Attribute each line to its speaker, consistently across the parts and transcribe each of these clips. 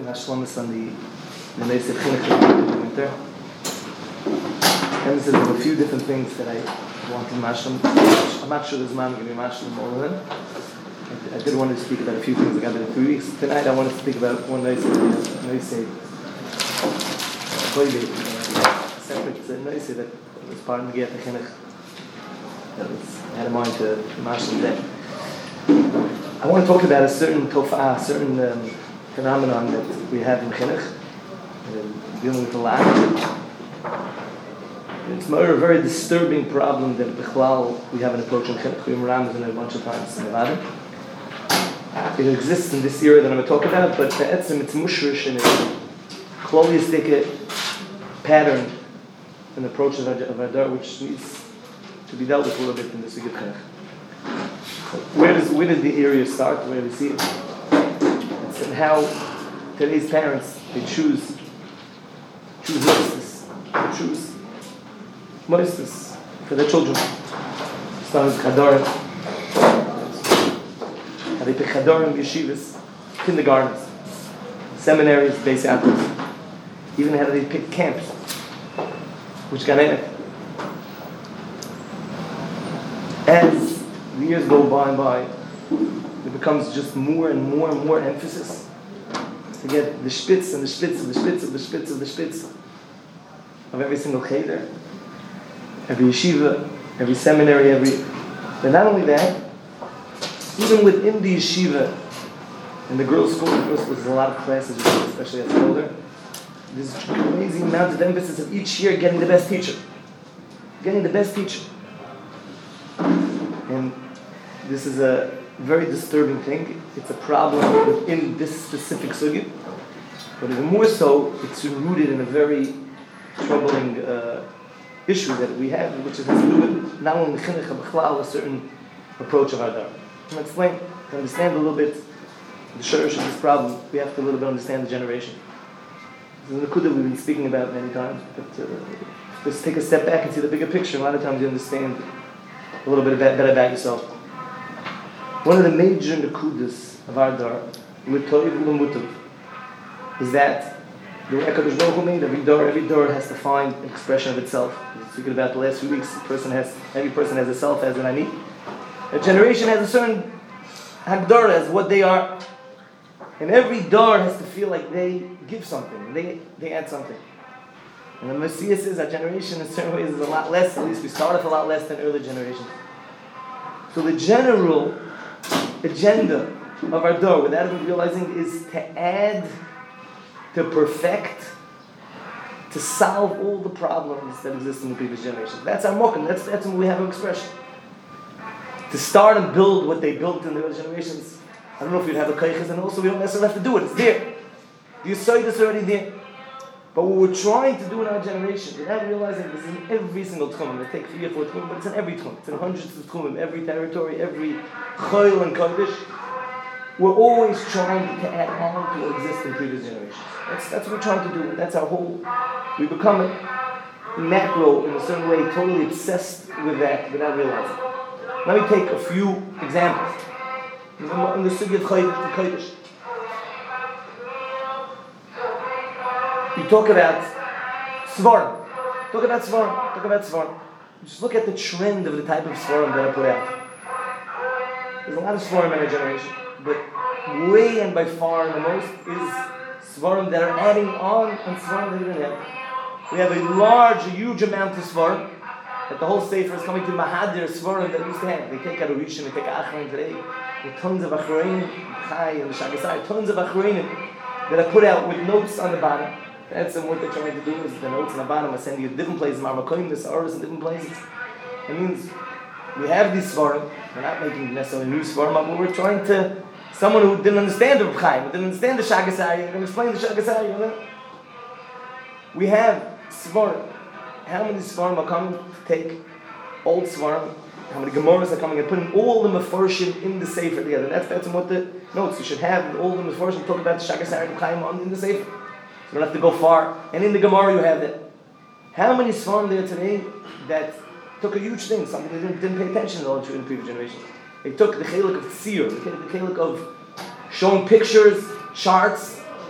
Speaker 1: doing Hashlomis on the Neisei Chinuch in the winter. And there are a few different things that I want to mention. I'm not sure this man going to be mentioning all of them. I did want to speak about a few things I got in 3 weeks. Tonight I want to speak about one Neisei Koibe, separate Neisei that was part of the Giyat Chinuch that I had in mind to mention today. I want to talk about a certain tofa'ah, a certain phenomenon that we have in Chinuch, dealing with the lack. It's a very disturbing problem that we have an approach in Chinuch. We ran it a bunch of times in Nevada. It exists in this era that I'm going to talk about, but it's mushrish in its holistic pattern and approach of our dar, which needs to be dealt with a little bit in this Chinuch. Where does the area start? Where do we see it? It's in how today's parents they choose modestus for their children. Start with Chadorim. How they pick Chadorim, yeshivas, kindergartens, seminaries, base apples. Even how they pick camps, which got in it. As the years go by, it becomes just more and more emphasis to get the spitz and the spitz of the spitz of the spitz of the spitz of every single cheder, every yeshiva, every seminary, But not only that, even within the yeshiva, in the girls' school, there's a lot of classes, especially as older. There's a crazy amount of emphasis of each year getting the best teacher. And this is a very disturbing thing. It's a problem within this specific sugya. But even more so, it's rooted in a very troubling issue that we have, which has to do with not only Chinuch, but B'chlal, a certain approach of our dar. To explain, to understand a little bit the shurish of this problem, we have to a little bit understand the generation. This is a nekuda we've been speaking about many times, but let's take a step back and see the bigger picture. A lot of times you understand a little bit better about yourself. One of the major nekudas of our dar, l'toiv u'lemutav, is that the way HaKadosh Baruch Hu made every door has to find an expression of itself. We're speaking about the last few weeks. Every person has a self, has an ani. A generation has a certain hagdara as what they are, and every door has to feel like they give something, they add something. And the Messiah says our generation in certain ways is a lot less. At least we start off a lot less than early generations. So the general agenda of our door, without even realizing, is to add, to perfect, to solve all the problems that exist in the previous generations. That's our mokum. That's when we have an expression. To start and build what they built in the early generations. I don't know if you'd have a kaiches, and also we don't necessarily have to do it. It's there. The Yesod is already there. But what we're trying to do in our generation, without realizing this is in every single tchum, it takes 3 or 4 tchum, but it's in every tchum. It's in hundreds of tchum, in every territory, every chayil and kodesh. We're always trying to add on to what exists in previous generations. That's what we're trying to do. That's our whole... We become macro, in a certain way, totally obsessed with that without realizing. Let me take a few examples. In the sugya of kodesh. You talk about svarim. Talk about svarim. Just look at the trend of the type of svarim that are put out. There's a lot of svarim in our generation, but way and by far the most is svarim that are adding on svarim that we don't have. We have a huge amount of svarim that the whole sefer is coming to mahadir svarim that we used to have. They take out a rishon, they take out achrein today. There are tons of achreinim, chai and shagasai, tons of achreinim that are put out with notes on the bottom. That's what they're trying to do is the notes on the bottom are sending you to different places, Marmakoim, the Saras in different places. It means we have these Svarim, we're not making necessarily new Svarim, but we're trying to, someone who didn't understand the Reb Chaim, who didn't understand the Shagasari, they're going to explain the Shagasari. We have Svarim. How many Svarim are coming to take old Svarim? How many Gemaras are coming and putting all the Mefarshim in the Sefer together? That's what the notes you should have, all the Mefarshim talk about the Shagasari and Chaim in the Sefer. You don't have to go far. And in the Gemara you have that. How many Svarim there today that took a huge thing, something they didn't pay attention to in the previous generations? They took the chelik of tzir, the chelik of showing pictures, charts,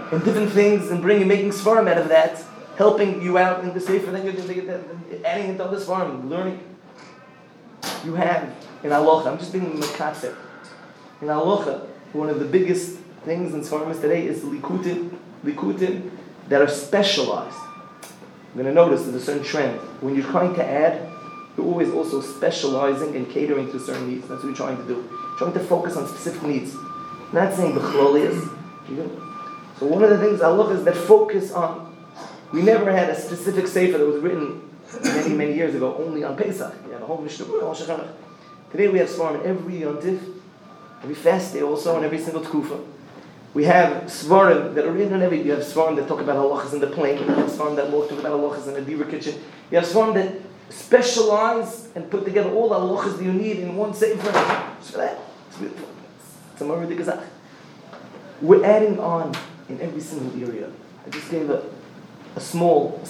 Speaker 1: and different things and making svarim out of that, helping you out in the sefer, then you're adding into other svarim, learning. You have in halacha, I'm just being mekatzer. In halacha, one of the biggest things in svarim today is likutim that are specialized. You're going to notice there's a certain trend. When you're trying to add, you're always also specializing and catering to certain needs. That's what you're trying to do. Trying to focus on specific needs. Not saying b'chlolius. So one of the things I love is that focus on. We never had a specific sefer that was written many, many years ago only on Pesach. You have a whole Mishnah, all Shechanach. Today we have svarim in every yontif, every fast day also, and every single tkufa. We have svarim that are written in every. You have svarim that talk about halachas in the plane. You have svarim that talk about halachas in the diva kitchen. You have svarim that specialize and put together all the halachas that you need in one sefer. It's for that. It's beautiful. It's a Moreh Gazach. We're adding on in every single area. I just gave a small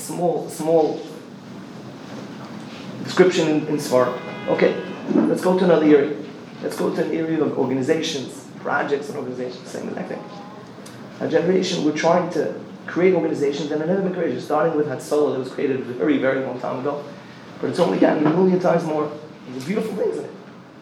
Speaker 1: description in svarim. Okay, let's go to another area. Let's go to an area of organizations, projects and organizations. Same exact thing. Our generation, we're trying to create organizations that have never been created. Starting with Hatzalah that was created a very, very long time ago. But it's only gotten a million times more. There's beautiful things in it.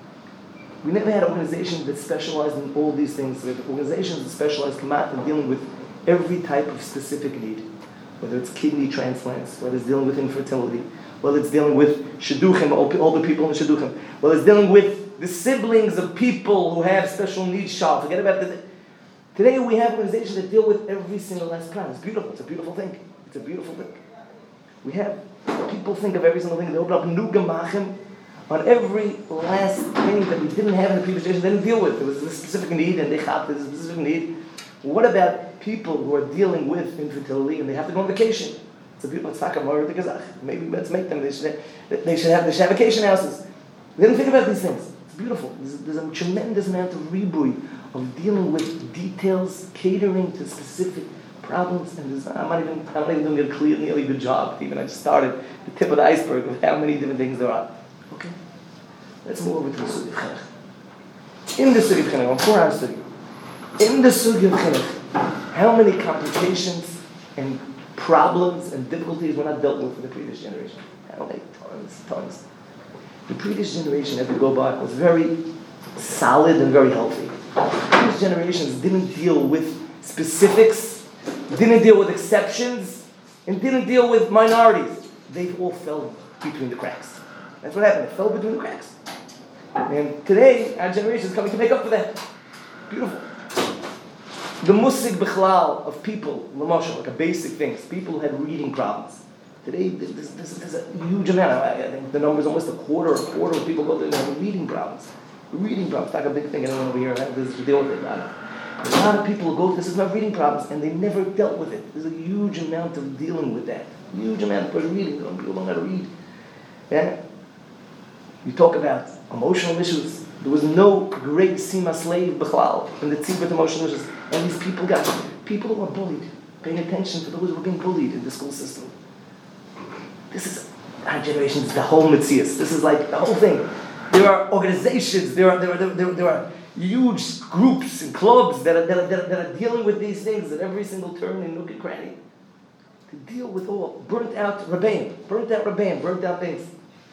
Speaker 1: We never had organizations that specialized in all these things. We have organizations that specialize in dealing with every type of specific need. Whether it's kidney transplants, whether it's dealing with infertility, whether it's dealing with shidduchim, older people in shidduchim, whether it's dealing with the siblings of people who have special needs. Forget about the. Today we have organizations that deal with every single last plan. It's beautiful. It's a beautiful thing. It's a beautiful thing. We have people think of every single thing. They open up new gemachim on every last thing that we didn't have in the previous generation. They didn't deal with. There was a specific need, and they have this specific need. What about people who are dealing with infertility and they have to go on vacation? It's a beautiful. It's not a Moreh Gazach. Maybe let's make them. They should have vacation houses. They didn't think about these things. Beautiful. There's a tremendous amount of ribui of dealing with details, catering to specific problems, and I'm not even doing a nearly good job. Even I just started the tip of the iceberg of how many different things there are. Okay, let's move over to the Sugi of Chinuch. In the Sugi of Chinuch, on 4 hours study, in the Sugi of Chinuch, how many complications and problems and difficulties were not dealt with in the previous generation? How many? Tons. The previous generation, as we go by, was very solid and very healthy. Previous generations didn't deal with specifics, didn't deal with exceptions, and didn't deal with minorities. They all fell between the cracks. That's what happened. They fell between the cracks. And today, our generation is coming to make up for that. Beautiful. The musig bichlal of people, l'mashal, like a basic things, people who had reading problems. Today, there's a huge amount. I think the number is almost a quarter of people go there have reading problems. Reading problems, not a big thing. Anyone over here has to deal with it. A lot of people who go, this is my reading problems, and they never dealt with it. There's a huge amount of dealing with that. Huge amount of reading. People don't know how to read. Yeah? You talk about emotional issues. There was no great sima slave b'chlal in the tzibur emotional issues. And these people who are bullied, paying attention to those who are being bullied in the school system. This is our generation. It's the whole mitzias. This is like the whole thing. There are organizations. There are huge groups and clubs that are dealing with these things at every single turn in nook and cranny. To deal with all burnt out rabbeim, burnt out things.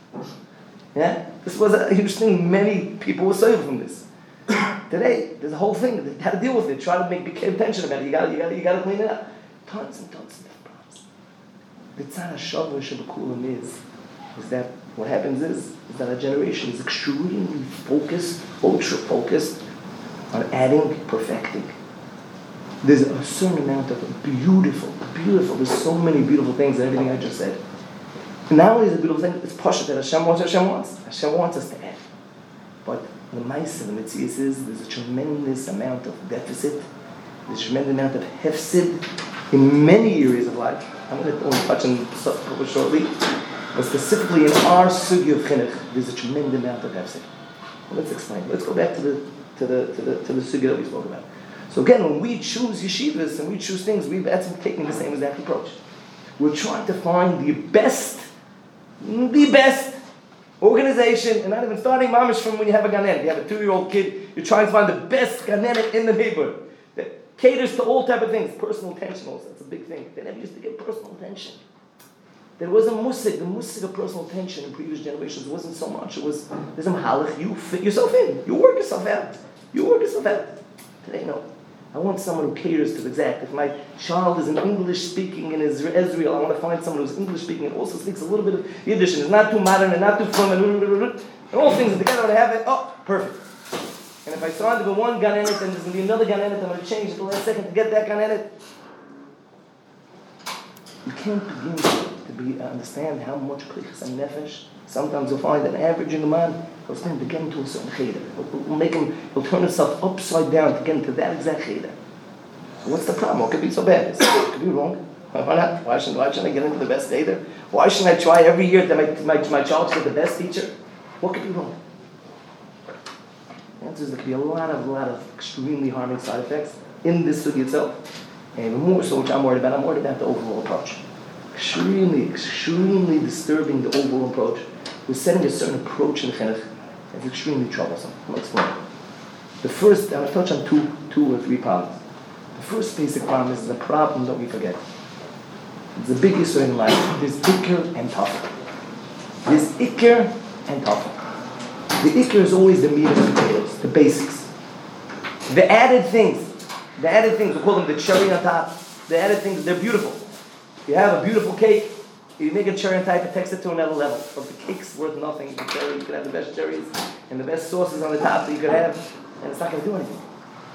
Speaker 1: Yeah, this was a huge thing. Many people were saved from this. Today, there's a whole thing. How to deal with it. Try to pay attention about it. You got to clean it up. Tons and tons of different problems. The tzad hashavah shebakulam is that what happens is that our generation is extremely focused, ultra focused on adding, perfecting. There's a certain amount of beautiful. There's so many beautiful things in everything I just said. And not only is it a beautiful thing, it's pasha that Hashem wants. Hashem wants us to add. But the ma'aseh, the mitzias is there's a tremendous amount of deficit. There's a tremendous amount of hefsid in many areas of life. I'm going to only touch on some shortly. But specifically in our sugi of chinuch, there's a tremendous amount of hefsid. Well, let's explain. Let's go back to the sugi that we spoke about. So again, when we choose yeshivas and we choose things, we've actually taken the same exact approach. We're trying to find the best organization, and not even starting mamish from when you have a ganen. You have a 2-year-old kid, you're trying to find the best ganen in the neighborhood. Caters to all type of things. Personal attention also, that's a big thing. They never used to give personal attention. There was a musik, the musik of personal attention in previous generations wasn't so much. It was, there's a mahalach, you fit yourself in. You work yourself out. You work yourself out. Today, no. I want someone who caters to the exact. If my child is an English-speaking in Israel, I want to find someone who's English-speaking and also speaks a little bit of Yiddish and is not too modern and not too fun and all things together. I have it. Oh, perfect. And if I start to go one gun in it, then there's going to be another gun in it, I'm going to change it the last second to get that gun in it. You can't begin to understand how much klichas and nefesh. Sometimes you'll find an average young man, he'll stand to get into a certain cheder. He'll turn himself upside down to get into that exact cheder. What's the problem? What could be so bad? It could be wrong. Why not? Why shouldn't I get into the best cheder? Why shouldn't I try every year that my child should get the best teacher? What could be wrong? The answer is there could be a lot of extremely harming side effects in this sugi itself. And even more so, which I'm worried about the overall approach. Extremely disturbing, the overall approach. We're setting a certain approach in chinuch that's extremely troublesome. I'll explain. The first, I'm going to touch on two or three problems. The first basic problem is the problem that we forget. It's the big issue in life. There's ikr and tafel. There's ikr and tafel. The ikr is always the meat and the potatoes, the basics. The added things, we call them the cherry on top. The added things, they're beautiful. You have a beautiful cake, you make a cherry on top, it takes it to another level. So if the cake's worth nothing, the cherry, you could have the best cherries and the best sauces on the top that you could have, and it's not going to do anything.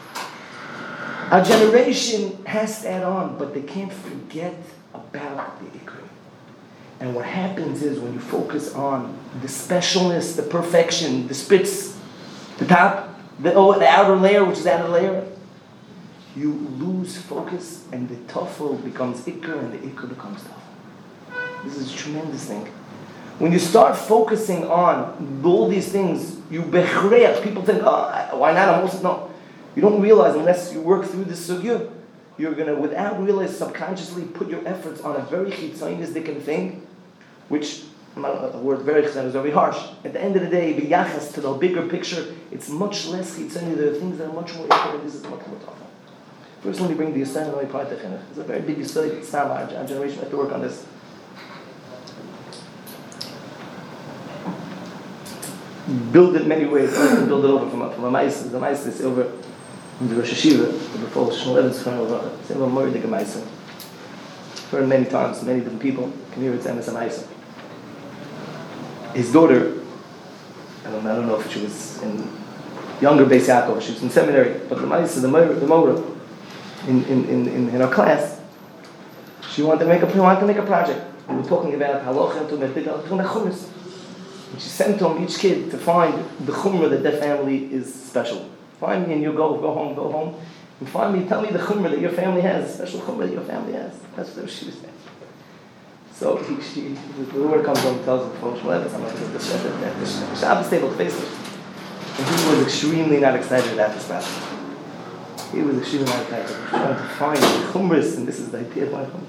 Speaker 1: Our generation has to add on, but they can't forget about the ikr. And what happens is when you focus on the specialness, the perfection, the spitz, the top, the outer layer, which is the outer layer, you lose focus and the tafel becomes ikr and the ikr becomes tafel. This is a tremendous thing. When you start focusing on all these things, you bechreach. People think, oh, why not? No. You don't realize unless you work through this sugya, you're going to, without realizing, subconsciously put your efforts on a very chitzonistic thing, which, the word very chitzon is very harsh. At the end of the day, b'yachas to the bigger picture, it's much less chitzoni. There are things that are much more important. This is much more tough. First, let me bring the Yisrael and part of chinuch. It's a very big Yisrael. It's not our generation have to work on this. Build it many ways. I can build it over from a mice. The mice is over in the Rosh Hashiva, before Shmuel Evetz Chana. It's over more than a mice. Heard many times, many different people can hear it as a mice. His daughter, I don't know if she was in younger Beis Yaakov, she was in seminary, but the mice, the Mora, in her class, she wanted to make a project. We were talking about halacha and chumras. And she sent to each kid to find the chumrah that their family is special. Find me and you go home, and find me, tell me the chumrah that your family has, the special chumrah that your family has. That's what she was saying. So the word comes on and tells him, I'm not going to the Shabbos table face it. And he was extremely not excited about this project. He was extremely not excited. He was trying to find the chumras, and this is the idea of my chumrah.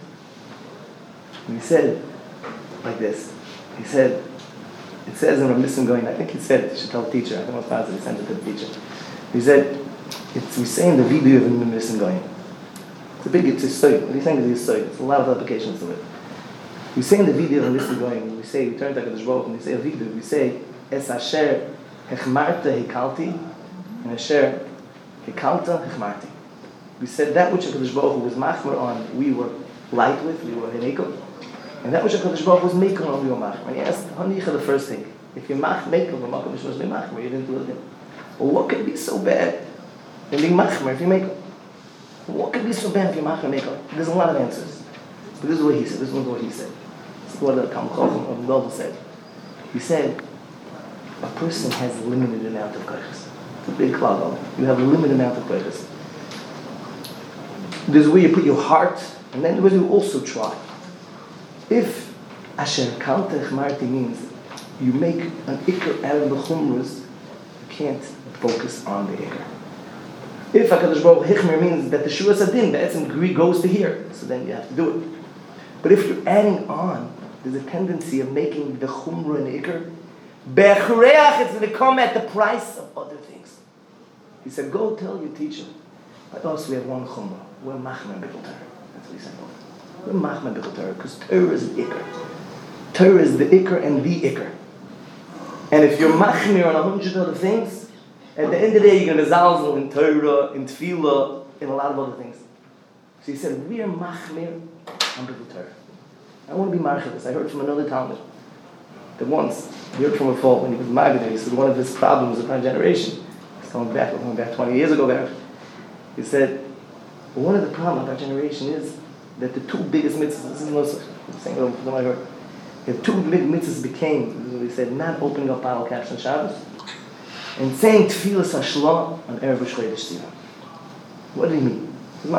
Speaker 1: And he said, like this, it says in Rav Nissim Goyen, I think he said, he should tell the teacher, I don't know if he sent it to the teacher. He said, we say in the video of Rav Nissim Goyen, it's a soy. What he's saying is a soy. There's a lot of applications to it. We say in the video of Rav Nissim Goyen, we turn to HaKadosh Baruch Hu, and we say a video, we say, Es asher hechmarta hekalti, and asher hekalta hechmarti. We said that which HaKadosh Baruch Hu was machmer on, we were light with, we were henekel. And that which HaKadosh Baruch Hu was makel on, we were machmer. And he asked Hanicha the first thing, if you're makel, we're makel, which was be machmer, you didn't do it. Well, what could be so bad in being machmer if you're makel? What could be so bad if you're machmer, makel? There's a lot of answers. But this is what he said, this is what he said. This is what the Talmud Chacham of Golda said. He said, a person has a limited amount of koiches. It's a big klal. You have a limited amount of koiches. There's where you put your heart, and then where you also try. If asher kalta chmarti means you make an ikr out of the chumras, you can't focus on the ikr. If HaKadosh Baruch Hu hichmer means that the shura sadin, the goes to here, so then you have to do it. But if you're adding on, there's a tendency of making the chumrah and ikr. Be'achreach, it's going to come at the price of other things. He said, go tell your teacher Like us, we have one chumrah. We're machmer b'chol Torah. That's what he said. We're machmer b'chol Torah because Torah is the ikr. Torah is the ikr and the ikr. And if you're machmer on 100 other things, at the end of the day, you're going to be zalzel in Torah, in tefillah, in a lot of other things. So he said, we are machmer on b'chol Torah. I want to be marchel this. I heard from another Talmud that once, he heard from a folk when he was Magna, he said one of his problems of our generation, he's going back 20 years ago back, he said, one of the problems of our generation is that the two biggest mitzvahs, this is no such, saying it from what I heard, the two big mitzvahs became, he said, not opening up bottle caps on Shabbos, and saying tefillas hashla on Erev Chodesh Sivan. What did he mean?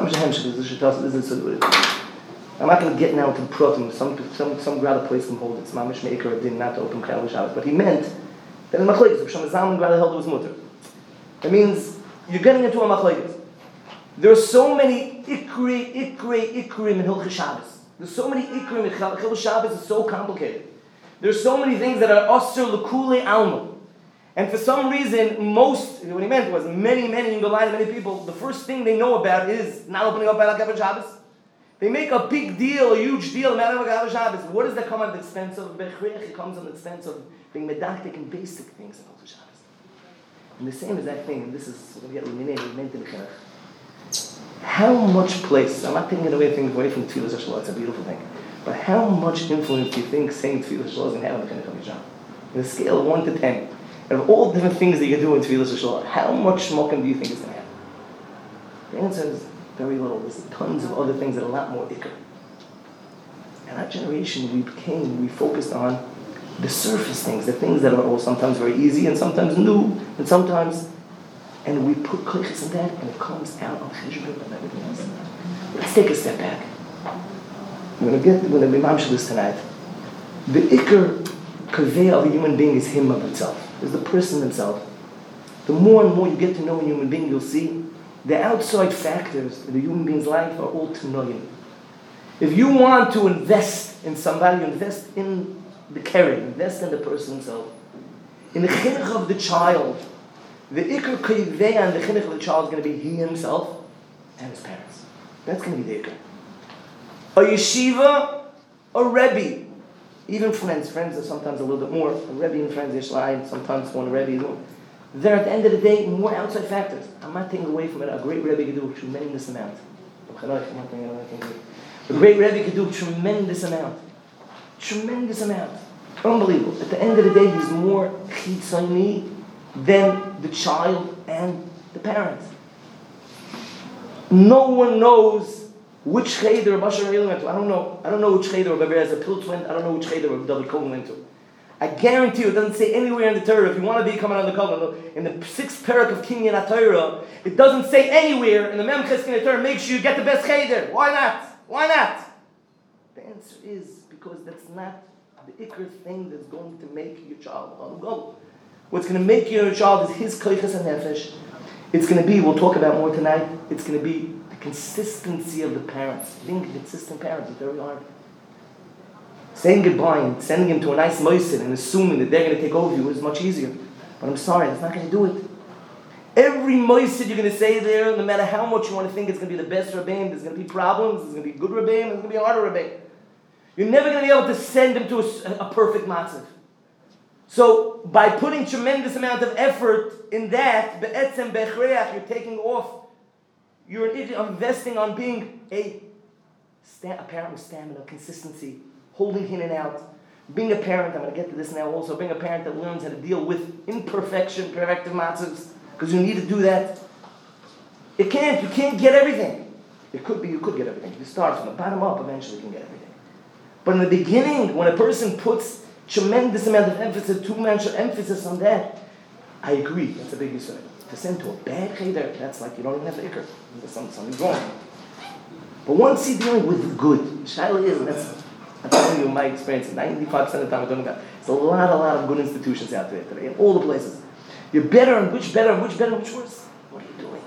Speaker 1: I'm not going to get now to the protum. Some grad place can hold it. It's mamish meikar din not to open Chal Shabbos. But he meant that in machlekes, if Shlomo Zalman grad held it was mutter. That means you're getting into a machlekes. There are so many ikrim in Hilchos Shabbos. There's so many ikrim in Hilchos Shabbos. It's so complicated. There's so many things that are osir l'kulei alma. And for some reason, what he meant was many people, the first thing they know about is not opening up Baalei Shabbos. They make a big deal, a huge deal about Baalei Shabbos. What does that come at the expense of? It comes on the expense of being medactic and basic things in Hilchos Shabbos. And the same exact thing, and this is what we get meant in the Chinuch. How much place, I'm not taking away things away from Tefillah Shloh, it's a beautiful thing, but how much influence do you think saying Tefillah Shloh is going to have on the Chinuch of Yisrael? On a scale of 1 to 10, of all the different things that you can do in Tefillah Shloh, how much smoking do you think it's going to have? The answer is very little. There's tons of other things that are a lot more ikr. In our generation, we focused on the surface things, the things that are all sometimes very easy and sometimes new, and we put klichas in that, and it comes out on cheshbon and everything else. Let's take a step back. We're going to be mamshel this tonight. The ikr kaveh of a human being is him of itself, is the person himself. The more and more you get to know a human being, you'll see the outside factors in the human being's life are all tenoyim. If you want to invest in somebody, invest in the keren, invest in the person himself. In the chinuch of the child, the ikr kaveh and the chinuch of the child is going to be he himself and his parents. That's going to be the ikr. A yeshiva, a rebbe, even friends are sometimes a little bit more. A rebbe and friends, yeshlayim, sometimes one rebbe. They're at the end of the day more outside factors. I'm not taking away from it. A great rebbe could do a tremendous amount. A great rebbe could do a tremendous amount. Unbelievable. At the end of the day, he's more chitzoni than the child and the parents. No one knows which cheder Moshe Rabbeinu went to. I don't know which cheder Rabbi Eliezer Piltz went. I don't know which cheder Rabbi David Cohen went to. I guarantee you, it doesn't say anywhere in the Torah, if you want to be coming on the covenant, in the 6th parak of Kinyan HaTorah, it doesn't say anywhere in the Mem Cheskin Torah, make sure you get the best cheder. Why not? The answer is because that's not the ikr thing that's going to make your child go. What's going to make your child is his koiches and nefesh. It's going to be, we'll talk about more tonight, it's going to be the consistency of the parents. Being consistent parents is very hard. Saying goodbye and sending him to a nice moisin and assuming that they're going to take over you is much easier. But I'm sorry, that's not going to do it. Every moisin you're going to say there, no matter how much you want to think it's going to be the best rabbein, there's going to be problems, there's going to be good rabbein, there's going to be a harder rabbein. You're never going to be able to send him to a perfect matzav. So by putting tremendous amount of effort in that, be'etzem bechreach, you're taking off, you're investing on being a parent with stamina, consistency, holding in and out. Being a parent, I'm going to get to this now also, being a parent that learns how to deal with imperfection, perfective matzahs, because you need to do that. You can't get everything. You could get everything. You start from the bottom up, eventually you can get everything. But in the beginning, when a person puts tremendous amount of emphasis, too much emphasis on that, I agree, that's a big issue. To send to a bad cheder, that's like you don't even have the ikr. There's something wrong. But once you're dealing with good, Shaila is, and I'm telling you my experience, 95% of the time I'm talking about, there's a lot of good institutions out there today, in all the places. You're better and which worse? What are you doing?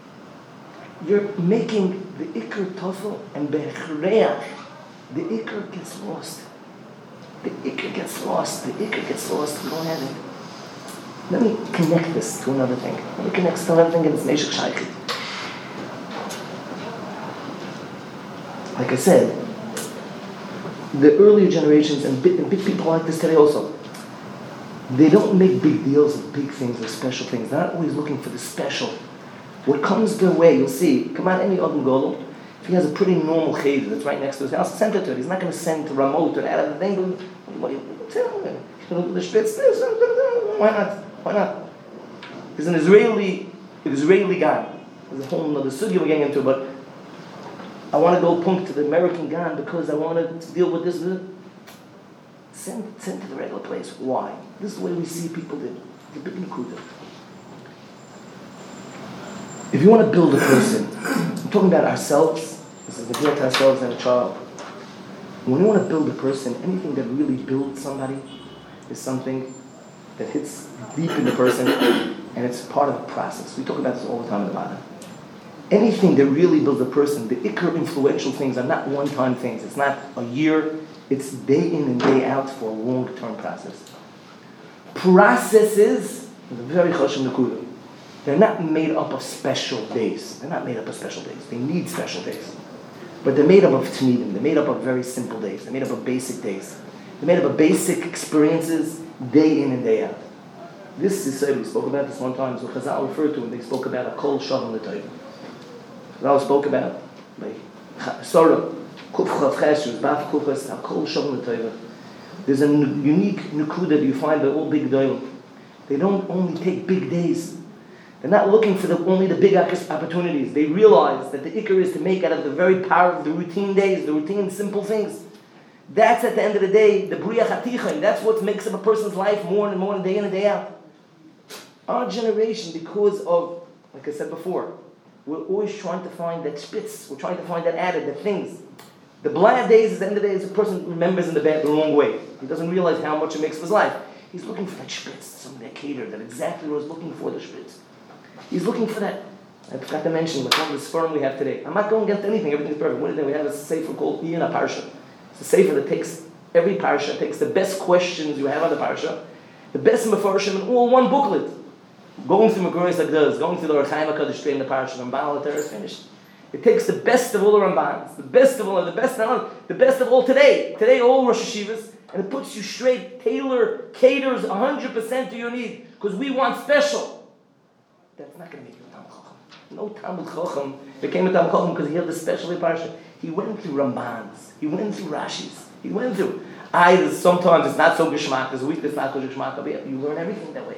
Speaker 1: You're making the ikr tofel and bechreach. The ikr gets lost. The ikr gets lost. We don't have it. Let me connect this to another thing. And it's Neshek Shaychit. like I said, the earlier generations, and big people like this today also, they don't make big deals of big things or special things. They're not always looking for the special. What comes their way, you'll see, come on, any Adam Golem, if he has a pretty normal cheder that's right next to his house, send it to it. He's not going to send to Ramot or out of the thing. What do you tell him? The Spitz, why not? Why not? He's an Israeli guy. There's a whole other sugya we're getting into, but I want to go punk to the American guy because I want to deal with this. Send to the regular place. Why? This is the way we see people do. The big nekuda. If you want to build a person, I'm talking about ourselves. This is the to ourselves and a child. When you want to build a person, anything that really builds somebody is something that hits deep in the person, and it's part of the process. We talk about this all the time in the Bible. Anything that really builds a person, the ikar influential things are not one-time things. It's not a year. It's day in and day out for a long-term process. Processes, very chashuv nekuda. They're not made up of special days. They need special days. But they're made up of tnidim. They're made up of very simple days. They're made up of basic days. They're made up of basic experiences, day in and day out. This is we spoke about this one time. So Chazal referred to, and they spoke about a kol shavim l'toiv. Chazal spoke about Sorah, kuf chav cheshes, baf kufas, a kol shavim l'toiv. There's a unique nukuda that you find by all big doyim. They don't only take big days. They're not looking for only the big opportunities. They realize that the ikar is to make out of the very power of the routine days, the routine simple things. That's at the end of the day, the Bria Chatichai. That's what makes up a person's life more and more, day in and day out. Our generation, because of, like I said before, we're always trying to find that spitz. We're trying to find that added, the things. The blad days, at the end of the day, is a person remembers in the wrong way. He doesn't realize how much it makes of his life. He's looking for that spitz, something that cater, that exactly what he's looking for, the spitz. He's looking for that. I forgot to mention, like one of the sperm we have today. I'm not going against anything, everything's perfect. What is it? We have a sefer called Iyana Parsha. It's a sefer that takes every parsha, takes the best questions you have on the parsha, the best mefarshim in all one booklet. Going through Maguris like this, going through the Rechaim HaKadosh in the parsha, Ramban is finished. It takes the best of all the Rambans, the best of all today. Today, all Rosh Hashivas, and it puts you straight, caters 100% to your need, because we want special. That's not going to make you a Talmud Chacham. No Talmud Chacham became a Talmud Chacham because he had the special parsha. He went through Rambans. He went through Rashis. He went through. Sometimes it's not so geshmak. There's a week that's not so geshmak. But you learn everything that way.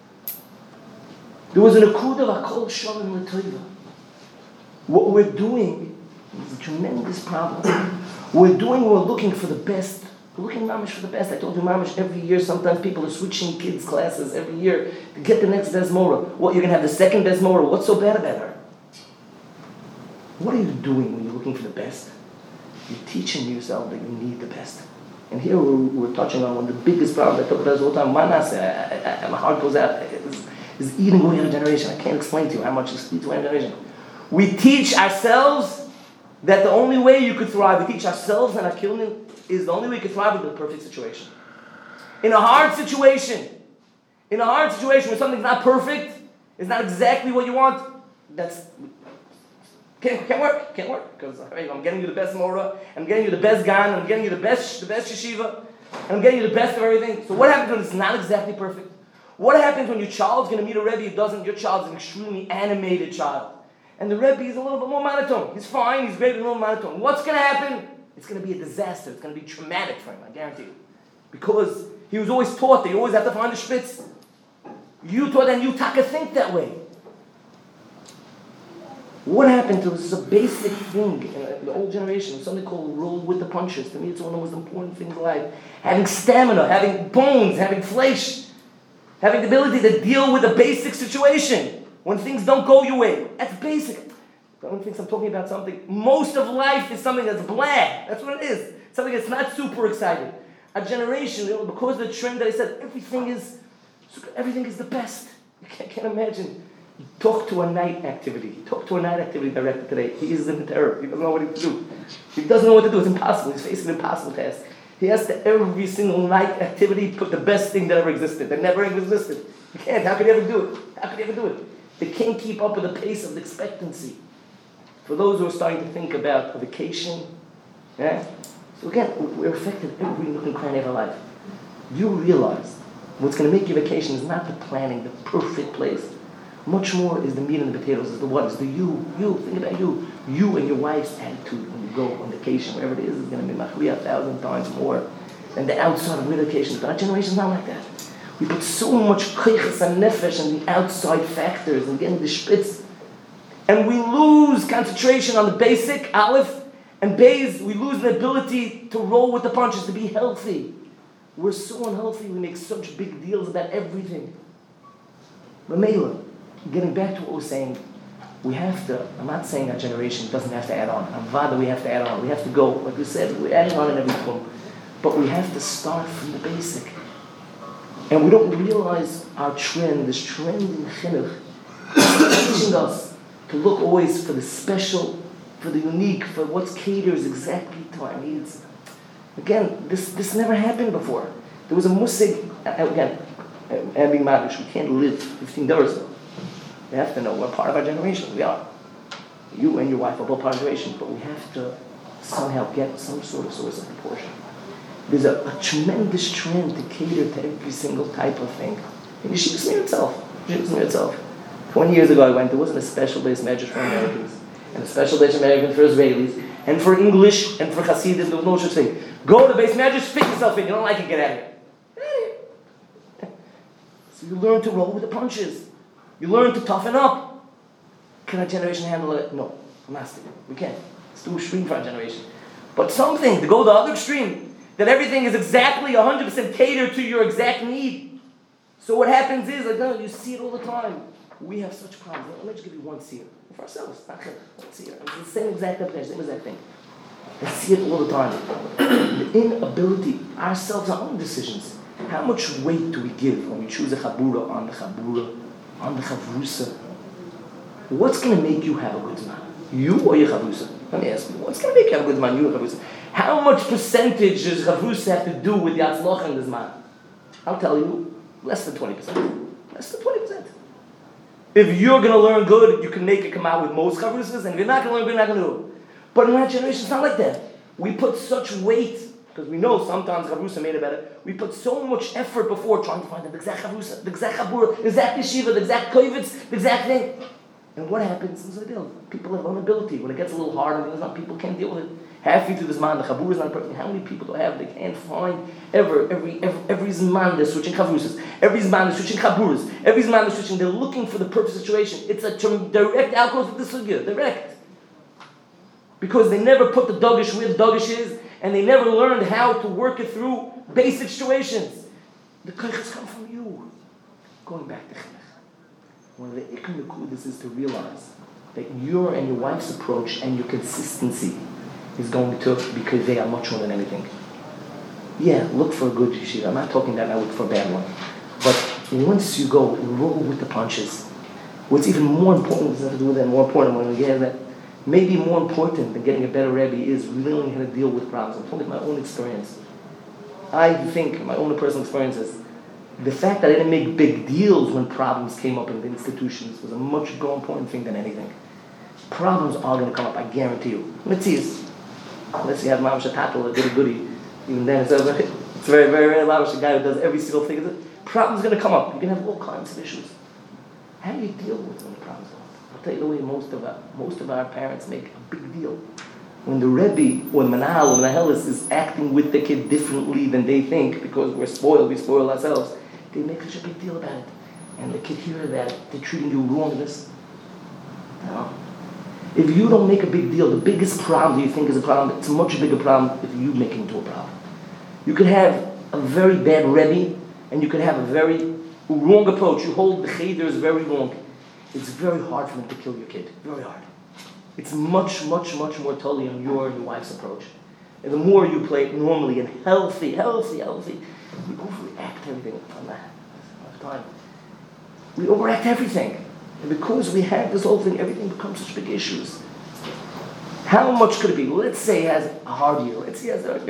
Speaker 1: There was an akuda of Akol Shalom L'Toiva. What we're doing is a tremendous problem. We're looking for the best. We're looking mamish for the best. I told you mamish every year. Sometimes people are switching kids' classes every year to get the next best mora. What, you're going to have the second best mora? What's so bad about her? What are you doing when you're looking for the best? You're teaching yourself that you need the best. And here we're touching on one of the biggest problems. I talk about this all the time. My heart goes out. Is eating away at a generation. I can't explain to you how much this eats away at a generation. We teach ourselves that the only way you could thrive, we teach ourselves and our children, is the only way you can thrive in the perfect situation. In a hard situation where something's not perfect, it's not exactly what you want, can't work. Because I'm getting you the best mora, I'm getting you the best gan, I'm getting you the best yeshiva, and I'm getting you the best of everything. So what happens when it's not exactly perfect? What happens when your child's going to meet a Rebbe who doesn't? Your child's an extremely animated child. And the Rebbe is a little bit more monotone. He's fine, he's great, but a little monotone. What's going to happen? It's going to be a disaster. It's going to be traumatic for him, I guarantee you. Because he was always taught that you always have to find the spitz. You taught and you taka think that way. What happened to this is a basic thing in the old generation, something called roll with the punches. To me, it's one of the most important things in life. Having stamina, having bones, having flesh, having the ability to deal with a basic situation when things don't go your way. That's basic. I don't think I'm talking about something. Most of life is something that's bland. That's what it is. Something that's not super exciting. A generation, because of the trend that I said, everything is the best. You can't imagine. Talk to a night activity director today. He is in terror. He doesn't know what to do. He doesn't know what to do. It's impossible. He's facing an impossible task. He has to, every single night activity, put the best thing that ever existed. That never existed. You can't. How could you ever do it? They can't keep up with the pace of the expectancy. For those who are starting to think about a vacation, Yeah? So again, we're affected every nook and cranny of our life. You realize what's going to make your vacation is not the planning, the perfect place. Much more is the meat and the potatoes, is the what, is the you. Think about you. You and your wife's attitude when you go on vacation, wherever it is going to be machriya 1,000 times more than the outside of relocation. But our generation's not like that. We put so much koiches and nefesh and the outside factors and getting the spitz. And we lose concentration on the basic, aleph, and beis. We lose the ability to roll with the punches, to be healthy. We're so unhealthy, we make such big deals about everything. Mamela, getting back to what we're saying, we have to, I'm not saying our generation doesn't have to add on. Avada, we have to add on. We have to go, like we said, we're adding on in every form. But we have to start from the basic. And we don't realize our trend, this trend in chinuch, is teaching us to look always for the special, for the unique, for what caters exactly to our needs. Again, this never happened before. There was a musig, again, and being madish, we can't live 15 years ago. We have to know we're part of our generation. We are. You and your wife are both part of our generation, but we have to somehow get some sort of source of proportion. There's a tremendous trend to cater to every single type of thing. And Yeshiva Smear itself. 20 years ago I went, there wasn't a special base measure for Americans, and a special base American for Israelis, and for English, and for Hasidim, there was no such thing. Go to the base measure, fit yourself in. You don't like it, get out of here. Get out of here. So you learn to roll with the punches. You learn to toughen up. Can our generation handle it? No. We can't. It's too extreme for our generation. But something, to go the other extreme, that everything is exactly 100% catered to your exact need. So what happens is, you see it all the time. We have such problems. Let me just give you one seer. For ourselves, not one seer. It's the same exact application, same exact thing. I see it all the time. The inability, ourselves, our own decisions. How much weight do we give when we choose a chabura, on the chavrusa? What's going to make you have a good man? You or your chavrusa? Let me ask you, what's going to make you have a good man, you or chavrusa? How much percentage does chavrusa have to do with the atzlocha in this man? I'll tell you, less than 20%. Less than 20%. If you're going to learn good, you can make it come out with most chavrusas, and if you're not going to learn good, you're not going to do it. But in our generation, it's not like that. We put such weight, because we know sometimes chavrusa made it better, we put so much effort before trying to find the exact chavrusa, the exact chabura, the exact yeshiva, the exact koivitz, the exact thing. And what happens is people have vulnerability. When it gets a little hard, people can't deal with it. Halfway through this man, the chabur is not perfect. How many people do I have? They can't find every zman they're switching chavrusas. Every zman they're switching chaburas. Every zman they're switching. They're looking for the perfect situation. It's a direct outgrowth of the sugya. Direct. Because they never put the dogish where the dogish is, and they never learned how to work it through basic situations. The koiches come from you. Going back to chinuch. One of the ikar nekudas is to realize that your and your wife's approach and your consistency is going to be kaveh much more than anything. Yeah, look for a good yeshiva. I'm not talking that I look for a bad one. But once you go, roll with the punches. What's even more important, doesn't have to do with that, more important when we get that, maybe more important than getting a better Rebbe is learning how to deal with problems. I'm talking my own experience. I think, my own personal experiences, the fact that I didn't make big deals when problems came up in the institutions was a much more important thing than anything. Problems are going to come up, I guarantee you. Mitzias. Unless you have mamash tatel, a goody, even then it's very, very rare mamash, a guy who does every single thing. Problems going to come up. You can have all kinds of issues. How do you deal with when the problems come up? I'll tell you the way most of our parents make a big deal. When the Rebbe or the Manal or the Mahelis is acting with the kid differently than they think, because we spoil ourselves, they make such a big deal about it. And the kid hears that they're treating you wrong. No. If you don't make a big deal, the biggest problem you think is a problem, it's a much bigger problem if you make it into a problem. You could have a very bad Rebbe, and you could have a very wrong approach. You hold the cheder is very wrong. It's very hard for them to kill your kid. Very hard. It's much, much, much more totally on your and your wife's approach. And the more you play it normally and healthy, we overreact everything on that. Time. We overact everything. And because we have this whole thing, everything becomes such big issues. How much could it be? Let's say he has a hard year. Let's say he has a hard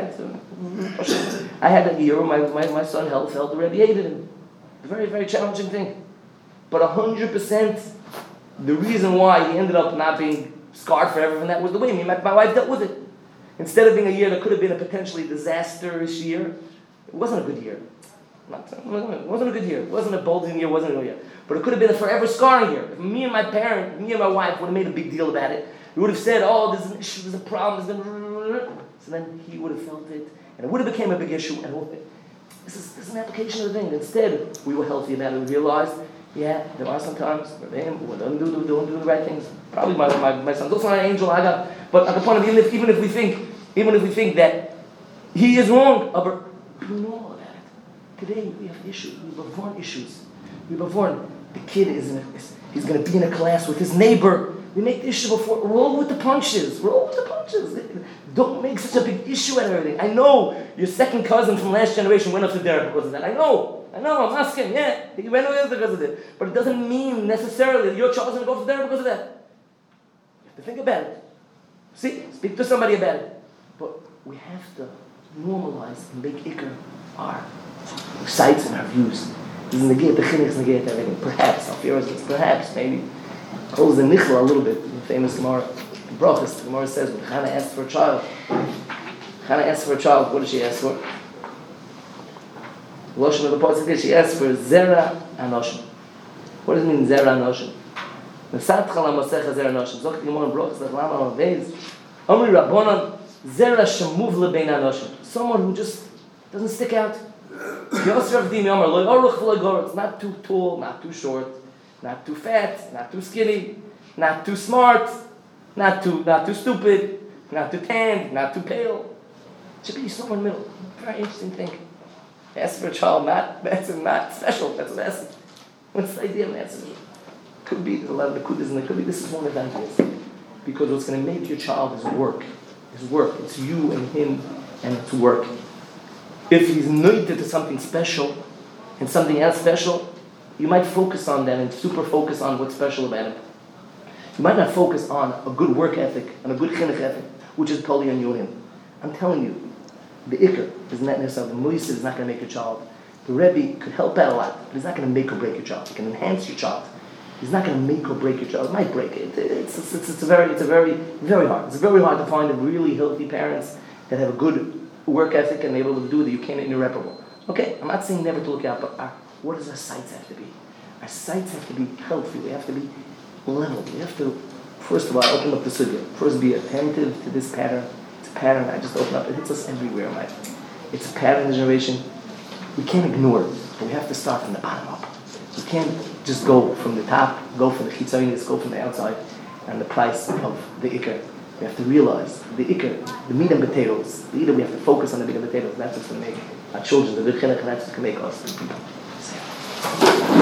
Speaker 1: year. I had a year where my son felt the Rebbe hated him. A very, very challenging thing. But 100%, the reason why he ended up not being scarred forever from that was the way me and my wife dealt with it. Instead of being a year that could have been a potentially disastrous year, it wasn't a good year. It wasn't a good year. It wasn't a bulging year. It wasn't a good year. But it could have been a forever scarring year. If me and my wife would have made a big deal about it, we would have said, oh, there's an issue, there's a problem, so then he would have felt it, and it would have become a big issue, and this is an application of the thing. Instead, we were healthy about it. We realized, yeah, there are some times where they don't do the right things. Probably my son's also not an angel, but at the point of even if we think that he is wrong, but be normal about it. Today we have issues. We have born issues. We have born. The kid he's going to be in a class with his neighbor. We make the issue before. Roll with the punches. Don't make such a big issue out of everything. I know your second cousin from last generation went up to there because of that. I know. I'm asking. Yeah, he went up because of it. But it doesn't mean necessarily that your child is going to go to there because of that. You have to think about it. Speak to somebody about it. But we have to normalize and make ikr our sights and our views. This is negate the chinuch, negate everything. Perhaps, maybe. Calls the nichla a little bit. The famous Gemara, Brachos. The Gemara says when Hannah asked for a child. What did she ask for? Lashon of the pasuk is she asked for zera anoshim. What does it mean zera anoshim? Nesat chala mosecha zera anoshim. Zok the Gemara in Brachos lechlam al veiz. Omri rabbanon zera shemuv lebein anoshim. Someone who just doesn't stick out. It's not too tall, not too short, not too fat, not too skinny, not too smart, not too stupid, not too tanned, not too pale. It should be somewhere in the middle. Very interesting thing. Ask for a child, not special. That's what asking. What's the idea of asking? Could be a lot of the kudas, and it could be this is one of the ideas. Because what's going to make your child is work. It's you and him, and it's work. If he's noted to something special and something else special, you might focus on that and super focus on what's special about him. You might not focus on a good work ethic and a good chinuch ethic, which is totally on you and him. I'm telling you, the ikr is not necessarily, the moisa is not going to make your child. The Rebbe could help out a lot, but he's not going to make or break your child. He can enhance your child. He's not going to make or break your child. It might break it. It's very hard. It's very hard to find really healthy parents that have a good work ethic and able to do that. You can't irreparable. Okay, I'm not saying never to look out, but what does our sights have to be? Our sights have to be healthy. We have to be level. We have to, first of all, open up the sugya. First, be attentive to this pattern. It's a pattern I just open up. It hits us everywhere in life. It's a pattern in the generation. We can't ignore it, but we have to start from the bottom up. We can't just go from the top, go from the chitzayonis, go from the outside, and the price of the ikr. We have to realize the ikr, the meat and potatoes. Either we have to focus on the meat and potatoes. That's what's going to make our children the good chinuch, and that's what's going to make us.